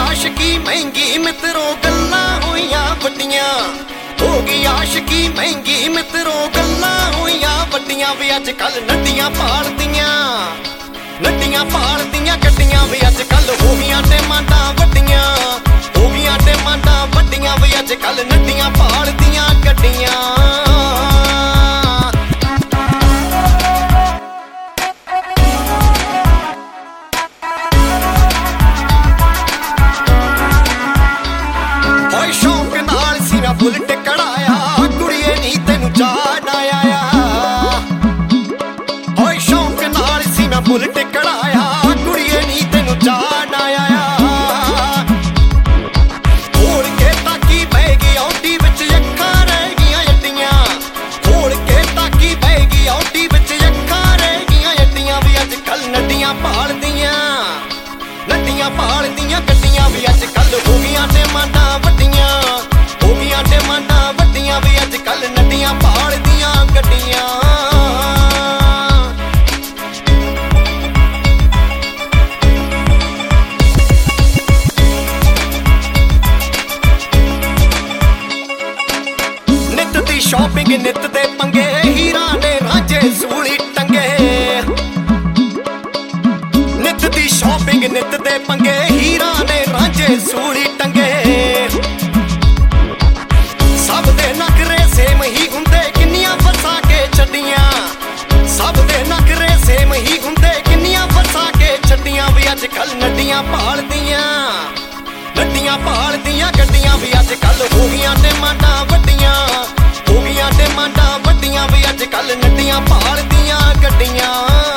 आशिकी महंगी मित्रों गल्लां होइयां वड्डियां, हो गई आशिकी महंगी मित्रों गल्लां होइयां वड्डियां। वे अजकल नड्डियां पालदियां, नड्डियां पालदियां गड्डियां। वे अजकल हो गईयां डिमांडां वड्डियां, हो गईयां डिमांडां वड्डियां। वे अजकल नड्डियां पालदियां गड्डियां। बुलेट कढ़ाया कुड़िए नी तेनू चाह ना आया, होए शौक नाल सी मैं बुलेट कढ़ाया कुड़िए नी तेनू चाह ना आया। खोल के ताकी बह गई औटी विच अखां रह गईयां अड्डियां, खोल के ताकी बह गई औटी विच अखां रह गईयां अड्डियां। वी अजकल नड्डियां पालदियां, नड्डियां पालदियां गड्डियां। वी अजकल हो गईयां डिमांडां वड्डियां, हो गईयां डिमांडां वड्डियां। वी अजकल नड्डियां पालदियां गड्डियां। नित दी शॉपिंग नित दे पंगे, हीरा ने रांझे सूली टंगे। नित दी शॉपिंग नित दे पंगे, हीरा ने रांझे सूली टंगे। सब दे नखरे सेम ही हुंदे किन्नियां फसा के छड्डियां, सब दे नखरे सेम ही हुंदे किन्नियां फसा के छड्डियां। वी अजकल नड्डियां पालदियां, नड्डियां पालदियां गड्डियां। वी अजकल हो गईयां डिमांडां वड्डियां, हो गईयां डिमांडां वड्डियां। वी अजकल नड्डियां पालदियां गड्डियां।